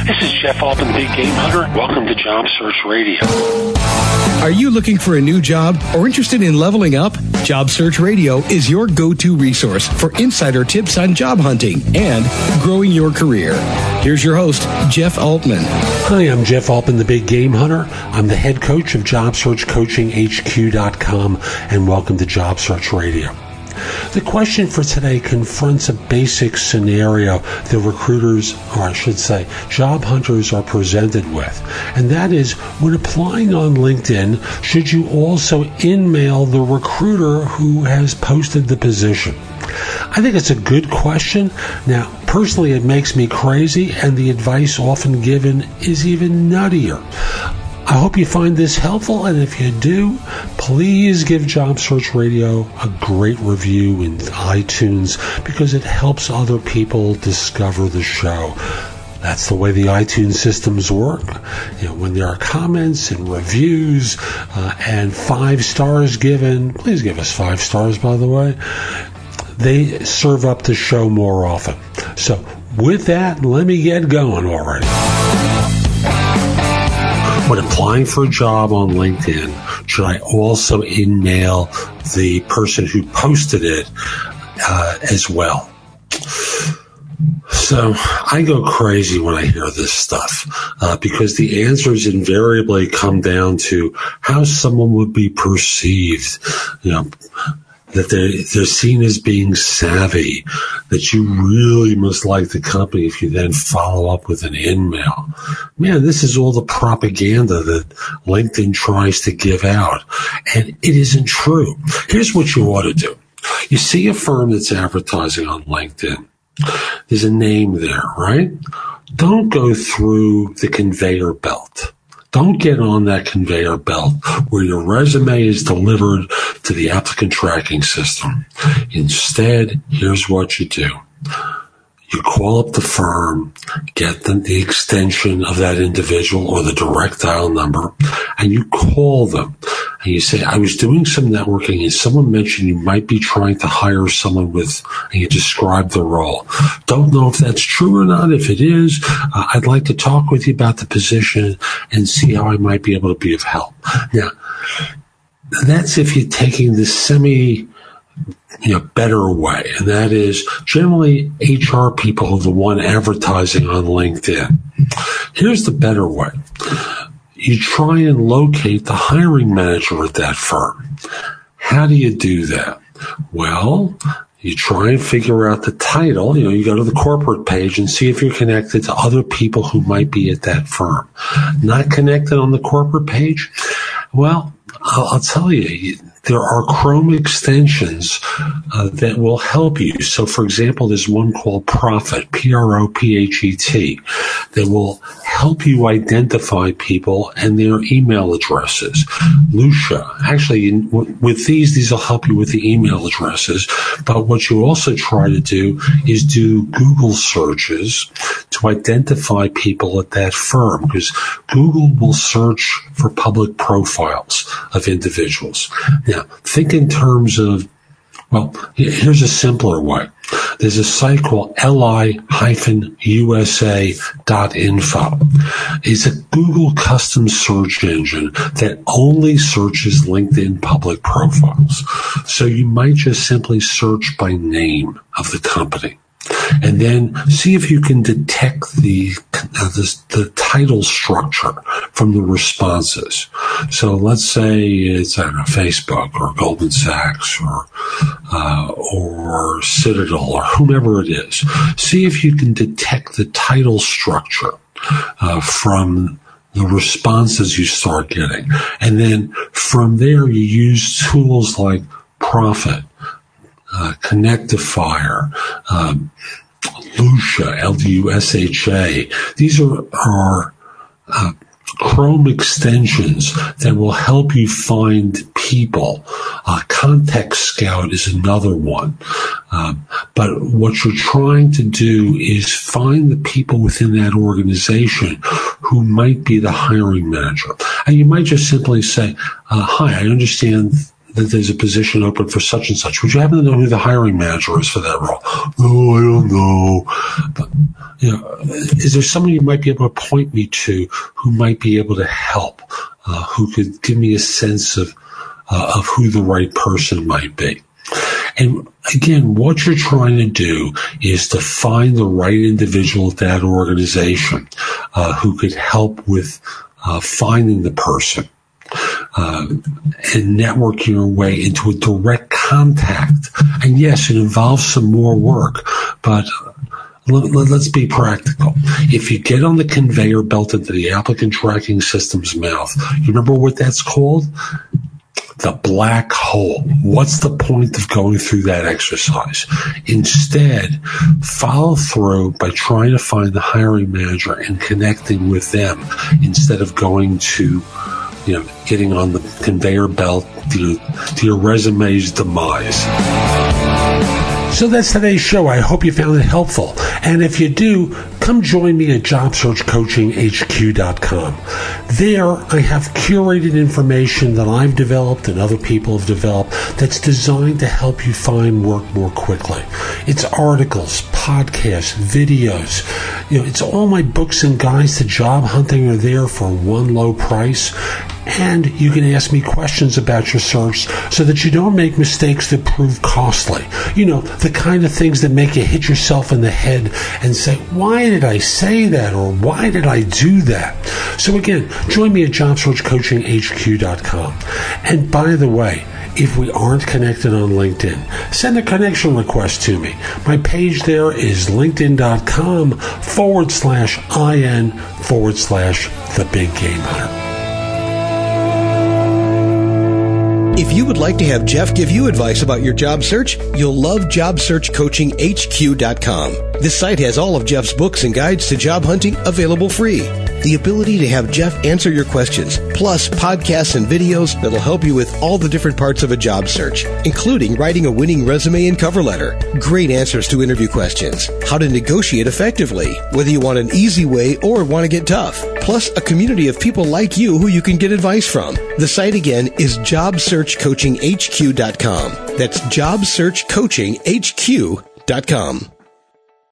This is Jeff Altman, Big Game Hunter. Welcome to Job Search Radio. Are you looking for a new job or interested in leveling up? Job Search Radio is your go-to resource for insider tips on job hunting and growing your career. Here's your host, Jeff Altman. Hi, I'm Jeff Altman, the Big Game Hunter. I'm the head coach of JobSearchCoachingHQ.com, and welcome to Job Search Radio. The question for today confronts a basic scenario that recruiters, or I should say, job hunters are presented with. And that is, when applying on LinkedIn, should you also in-mail the recruiter who has posted the position? I think it's a good question. Now, personally, it makes me crazy, and the advice often given is even nuttier. I hope you find this helpful, and if you do, please give Job Search Radio a great review in iTunes because it helps other people discover the show. That's the way the iTunes systems work. You know, when there are comments and reviews and 5 stars given, please give us 5 stars, by the way, they serve up the show more often. So with that, let me get going already. When applying for a job on LinkedIn, should I also in-mail the person who posted it as well? So I go crazy when I hear this stuff because the answers invariably come down to how someone would be perceived, you know, that they're seen as being savvy, that you really must like the company if you then follow up with an in-mail. Man, this is all the propaganda that LinkedIn tries to give out, and it isn't true. Here's what you ought to do. You see a firm that's advertising on LinkedIn. There's a name there, right? Don't go through the conveyor belt. Don't get on that conveyor belt where your resume is delivered to the applicant tracking system. Instead, here's what you do. You call up the firm, get the extension of that individual or the direct dial number, and you call them. And you say, I was doing some networking and someone mentioned you might be trying to hire someone with, and you describe the role. Don't know if that's true or not. If it is, I'd like to talk with you about the position and see how I might be able to be of help. Now, that's if you're taking the better way. And that is generally HR people are the one advertising on LinkedIn. Here's the better way. You try and locate the hiring manager at that firm. How do you do that? Well, you try and figure out the title. You know, you go to the corporate page and see if you're connected to other people who might be at that firm. Not connected on the corporate page? Well, I'll tell you, there are Chrome extensions that will help you. So, for example, there's one called Prophet, Prophet, that will help you identify people and their email addresses. Lucia, actually, with these will help you with the email addresses. But what you also try to do is do Google searches to identify people at that firm, because Google will search for public profiles of individuals. Now, think in terms of, well, here's a simpler way. There's a site called li-usa.info. It's a Google custom search engine that only searches LinkedIn public profiles. So you might just simply search by name of the company. And then see if you can detect the title structure from the responses. So let's say it's, I don't know, Facebook or Goldman Sachs or Citadel or whomever it is. See if you can detect the title structure from the responses you start getting. And then from there, you use tools like Prophet, Connectifier, Lucia, Lusha. These are Chrome extensions that will help you find people. Context Scout is another one. But what you're trying to do is find the people within that organization who might be the hiring manager. And you might just simply say, hi, I understand that there's a position open for such and such. Would you happen to know who the hiring manager is for that role? No, I don't know. But is there someone you might be able to point me to who might be able to help, who could give me a sense of who the right person might be? And again, what you're trying to do is to find the right individual at that organization who could help with finding the person and networking your way into a direct contact. And yes, it involves some more work, but let's be practical. If you get on the conveyor belt into the applicant tracking system's mouth, you remember what that's called? The black hole. What's the point of going through that exercise? Instead, follow through by trying to find the hiring manager and connecting with them instead of going to, getting on the conveyor belt to your resume's demise. So that's today's show. I hope you found it helpful. And if you do, come join me at JobSearchCoachingHQ.com. There, I have curated information that I've developed and other people have developed that's designed to help you find work more quickly. It's articles, podcasts, videos. It's all my books and guides to job hunting are there for one low price. And you can ask me questions about your search so that you don't make mistakes that prove costly. The kind of things that make you hit yourself in the head and say, why did I say that? Or why did I do that? So again, join me at JobSearchCoachingHQ.com. And by the way, if we aren't connected on LinkedIn, send a connection request to me. My page there is LinkedIn.com/IN/The Big Game Hunter. If you would like to have Jeff give you advice about your job search, you'll love JobSearchCoachingHQ.com. This site has all of Jeff's books and guides to job hunting available free. The ability to have Jeff answer your questions, plus podcasts and videos that'll help you with all the different parts of a job search, including writing a winning resume and cover letter, great answers to interview questions, how to negotiate effectively, whether you want an easy way or want to get tough, plus a community of people like you who you can get advice from. The site again is JobSearchCoachingHQ.com. That's JobSearchCoachingHQ.com.